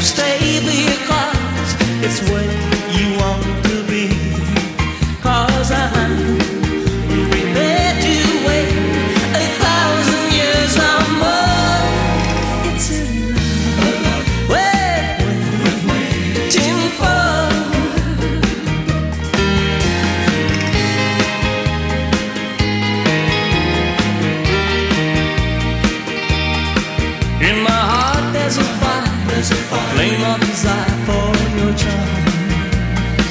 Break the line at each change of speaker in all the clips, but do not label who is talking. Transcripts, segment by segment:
stay because it's where you want to be. 'Cause I'm prepared to wait 1,000 years or more. It's in love, waiting for. In my heart there's a flame of desire for your charms.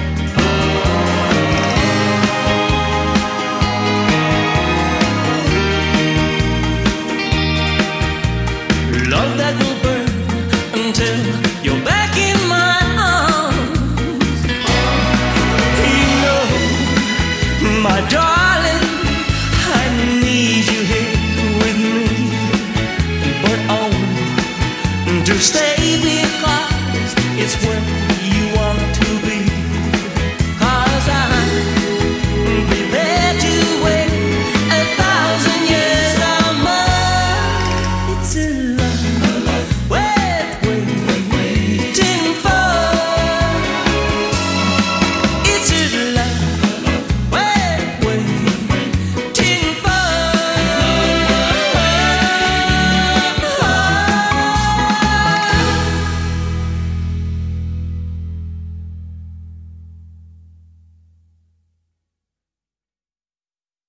Love that will burn until you're back in my arms. You know, my darling, I need you here with me, but only to stay because it's where